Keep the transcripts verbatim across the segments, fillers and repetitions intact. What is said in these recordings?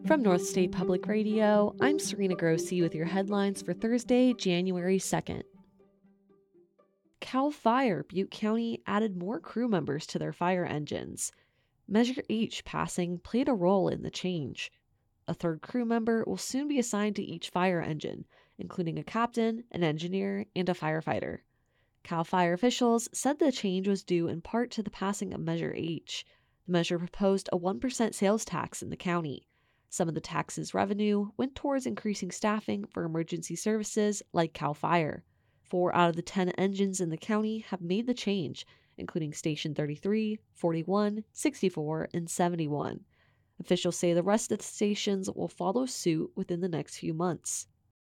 From North State Public Radio, I'm Serena Grossi with your headlines for Thursday, January second. Cal Fire Butte County added more crew members to their fire engines. Measure H passing played a role in the change. A third crew member will soon be assigned to each fire engine, including a captain, an engineer, and a firefighter. Cal Fire officials said the change was due in part to the passing of Measure H. The measure proposed a one percent sales tax in the county. Some of the tax's revenue went towards increasing staffing for emergency services like Cal Fire. Four out of the ten engines in the county have made the change, including Station thirty-three, forty-one, sixty-four, and seventy-one. Officials say the rest of the stations will follow suit within the next few months.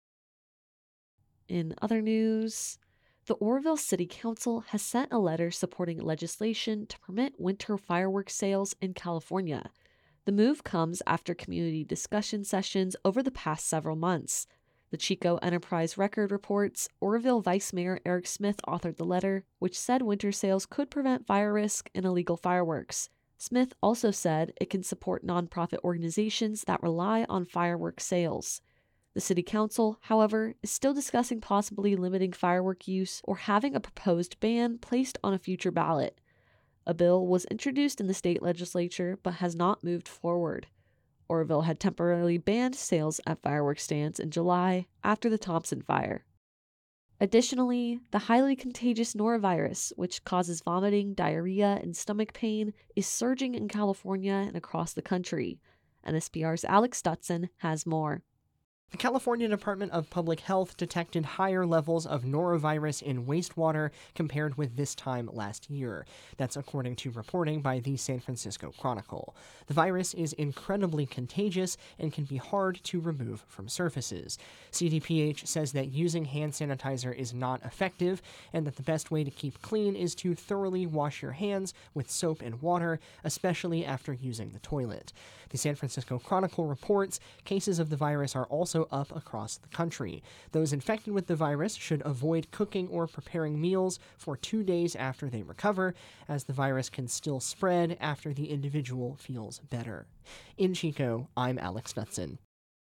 In other news, the Oroville City Council has sent a letter supporting legislation to permit winter fireworks sales in California. The move comes after community discussion sessions over the past several months. The Chico Enterprise Record reports Oroville Vice Mayor Eric Smith authored the letter, which said winter sales could prevent fire risk and illegal fireworks. Smith also said it can support nonprofit organizations that rely on fireworks sales. The City Council, however, is still discussing possibly limiting firework use or having a proposed ban placed on a future ballot. A bill was introduced in the state legislature but has not moved forward. Oroville had temporarily banned sales at fireworks stands in July after the Thompson fire. Additionally, the highly contagious norovirus, which causes vomiting, diarrhea, and stomach pain, is surging in California and across the country. N S P R's Alex Stutson has more. The California Department of Public Health detected higher levels of norovirus in wastewater compared with this time last year. That's according to reporting by the San Francisco Chronicle. The virus is incredibly contagious and can be hard to remove from surfaces. C D P H says that using hand sanitizer is not effective and that the best way to keep clean is to thoroughly wash your hands with soap and water, especially after using the toilet. The San Francisco Chronicle reports cases of the virus are also up across the country. Those infected with the virus should avoid cooking or preparing meals for two days after they recover, as the virus can still spread after the individual feels better. In Chico, I'm Alex Knutson.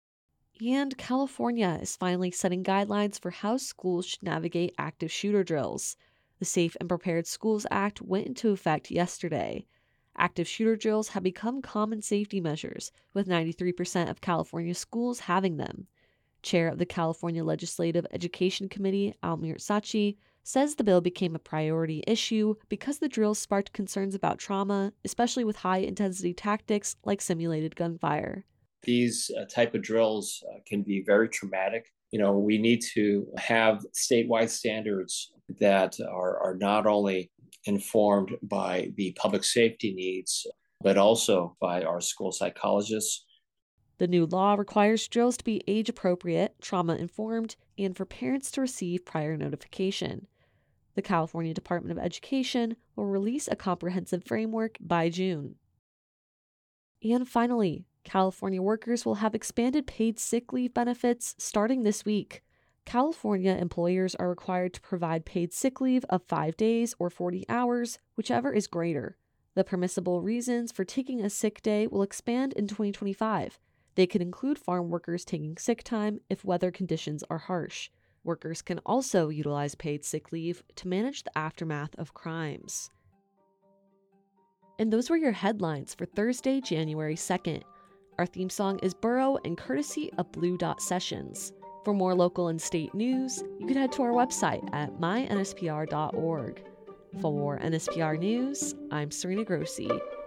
And California is finally setting guidelines for how schools should navigate active shooter drills. The Safe and Prepared Schools Act went into effect yesterday. Active shooter drills have become common safety measures, with ninety-three percent of California schools having them. Chair of the California Legislative Education Committee, Almir Sachi, says the bill became a priority issue because the drills sparked concerns about trauma, especially with high-intensity tactics like simulated gunfire. These uh, type of drills uh, can be very traumatic. You know, we need to have statewide standards that are, are not only informed by the public safety needs, but also by our school psychologists. The new law requires drills to be age-appropriate, trauma-informed, and for parents to receive prior notification. The California Department of Education will release a comprehensive framework by June. And finally, California workers will have expanded paid sick leave benefits starting this week. California employers are required to provide paid sick leave of five days or forty hours, whichever is greater. The permissible reasons for taking a sick day will expand in twenty twenty-five. They could include farm workers taking sick time if weather conditions are harsh. Workers can also utilize paid sick leave to manage the aftermath of crimes. And those were your headlines for Thursday, January second. Our theme song is Burrow and courtesy of Blue Dot Sessions. For more local and state news, you can head to our website at my N S P R dot org. For N S P R News, I'm Serena Grossi.